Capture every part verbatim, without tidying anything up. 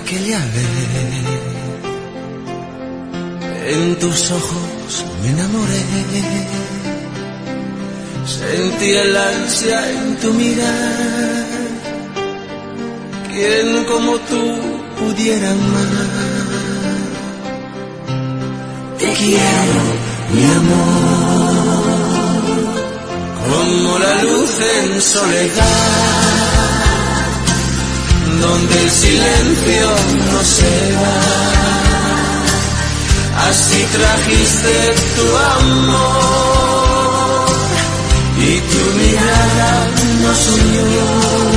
Aquella vez en tus ojos me enamoré, sentí el ansia en tu mirar. ¿Quién como tú pudiera amar? Te quiero, mi amor, como la luz en soledad, donde el silencio no se va. Así trajiste tu amor y tu mirada nos unió,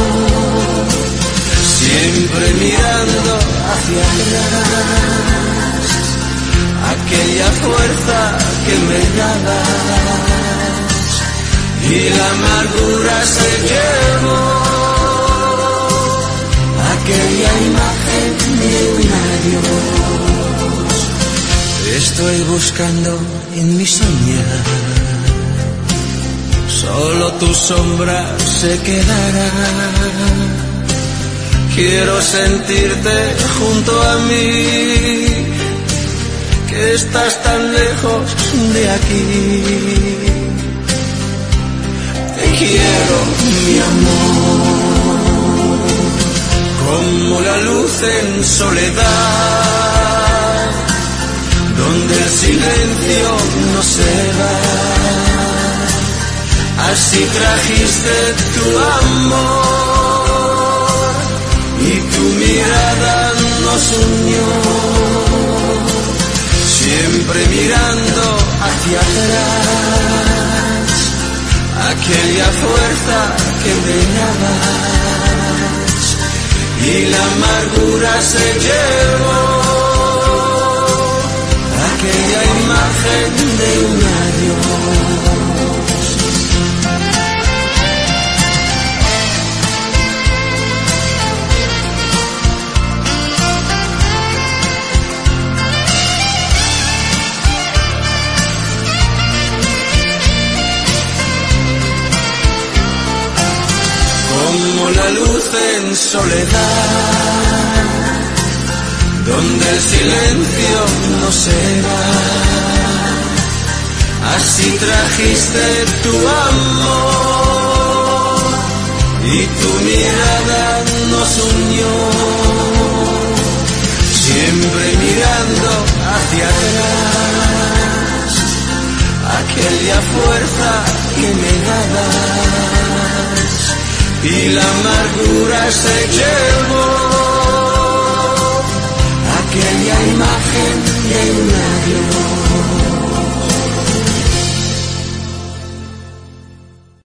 siempre mirando hacia atrás, aquella fuerza que me dabas y la amargura se llevó aquella imagen de un adiós. Estoy buscando en mi soñar, solo tu sombra se quedará. Quiero sentirte junto a mí, que estás tan lejos de aquí. Te quiero, mi amor, como la luz en soledad, donde el silencio no se va. Así trajiste tu amor y tu mirada nos unió, siempre mirando hacia atrás, aquella fuerza que me dabas y la amargura se llevó aquella imagen de un adiós. Como la luz en soledad, donde el silencio no se va. Así trajiste tu amor y tu mirada nos unió, siempre mirando hacia atrás, aquella fuerza que me dabas y la amargura se llevó aquella imagen de un adiós.